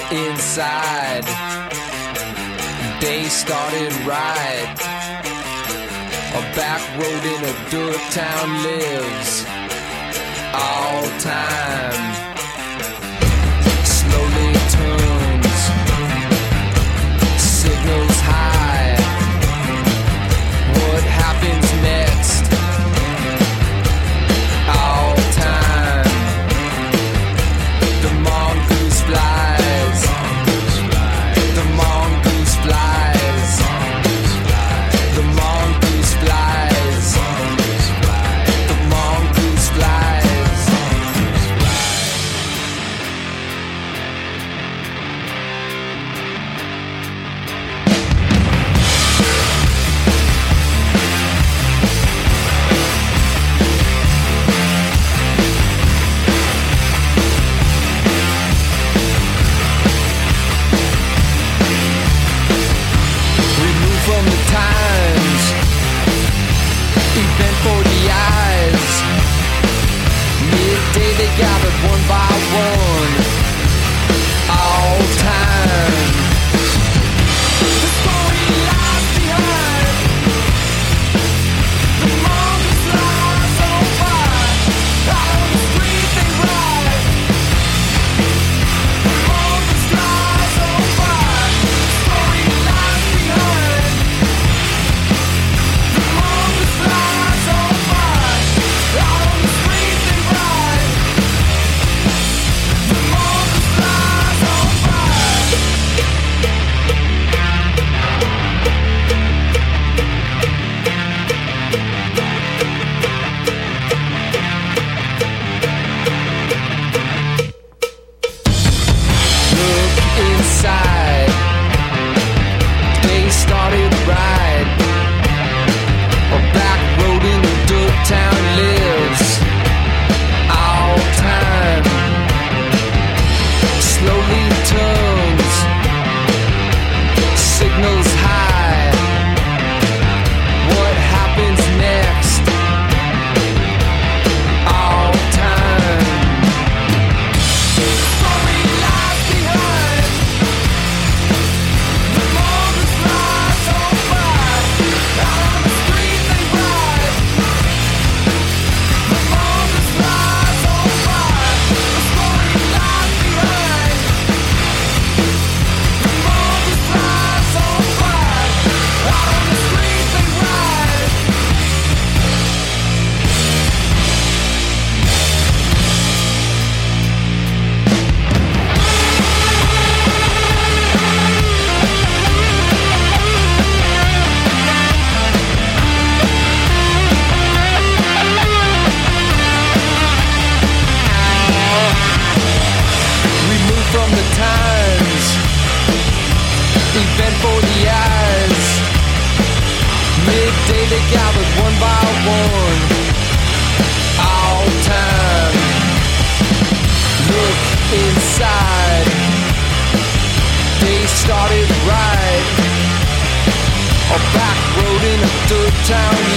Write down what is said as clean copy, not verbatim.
inside. Day started right. A back road in a dirt town lives all time. Slowly turns, signals high. What happens next? All time. The mongoose flies. The mongoose flies. The mongoose flies. The mongoose flies. Remove from the times, event for the eyes. Midday they gathered one by one. All time. The story lies behind. The mongoose lies on fire. Out on the street they ride. The mongoose lies on fire. The story lies behind. The mongoose lies on fire. Out on the street they ride. The mongoose lies on fire. Look inside. They started right. A back road in a dirt town lives all time. Slowly turns, signals high. What happens next? All time. Story lies behind. The mongoose lies on fire. Out on the street they ride. The mongoose lies on fire. The story lies behind. The mongoose lies on fire. Out on the street they ride. Remove from the times, event for the eyes. Midday they gathered one by one. All time. Look inside. They started right. A back road in a dirt town